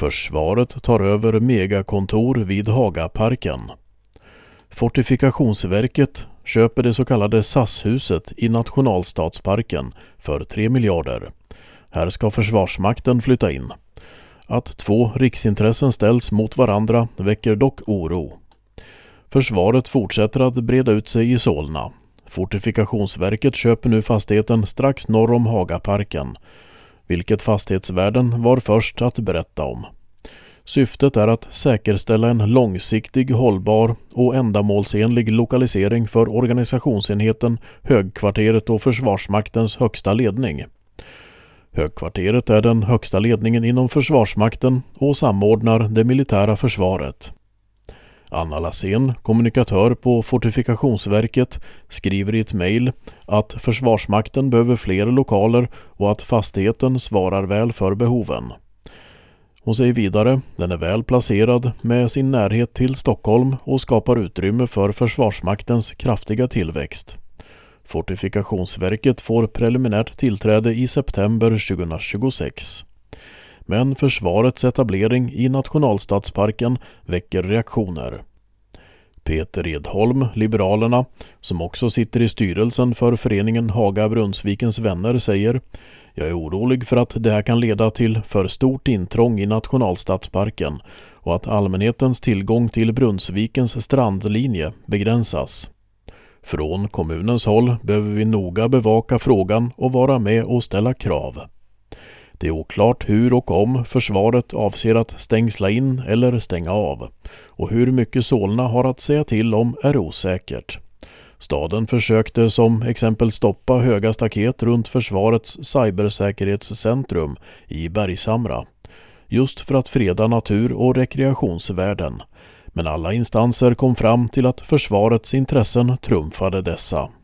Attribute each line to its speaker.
Speaker 1: Försvaret tar över megakontor vid Hagaparken. Fortifikationsverket köper det så kallade SAS-huset i Nationalstadsparken för 3 miljarder. Här ska Försvarsmakten flytta in. Att 2 riksintressen ställs mot varandra väcker dock oro. Försvaret fortsätter att breda ut sig i Solna. Fortifikationsverket köper nu fastigheten strax norr om Hagaparken, vilket fastighetsvärden var först att berätta om. Syftet är att säkerställa en långsiktig, hållbar och ändamålsenlig lokalisering för organisationsenheten, högkvarteret och Försvarsmaktens högsta ledning. Högkvarteret är den högsta ledningen inom Försvarsmakten och samordnar det militära försvaret. Anna Lassén, kommunikatör på Fortifikationsverket, skriver i ett mejl att Försvarsmakten behöver fler lokaler och att fastigheten svarar väl för behoven. Hon säger vidare, den är väl placerad med sin närhet till Stockholm och skapar utrymme för Försvarsmaktens kraftiga tillväxt. Fortifikationsverket får preliminärt tillträde i september 2026. Men försvarets etablering i Nationalstadsparken väcker reaktioner. Peter Edholm, Liberalerna, som också sitter i styrelsen för föreningen Haga-Brunnsvikens vänner, säger: Jag är orolig för att det här kan leda till för stort intrång i Nationalstadsparken och att allmänhetens tillgång till Brunnsvikens strandlinje begränsas. Från kommunens håll behöver vi noga bevaka frågan och vara med och ställa krav. Det är oklart hur och om försvaret avser att stängsla in eller stänga av, och hur mycket Solna har att säga till om är osäkert. Staden försökte som exempel stoppa höga staket runt försvarets cybersäkerhetscentrum i Bergshamra, just för att freda natur- och rekreationsvärden. Men alla instanser kom fram till att försvarets intressen trumfade dessa.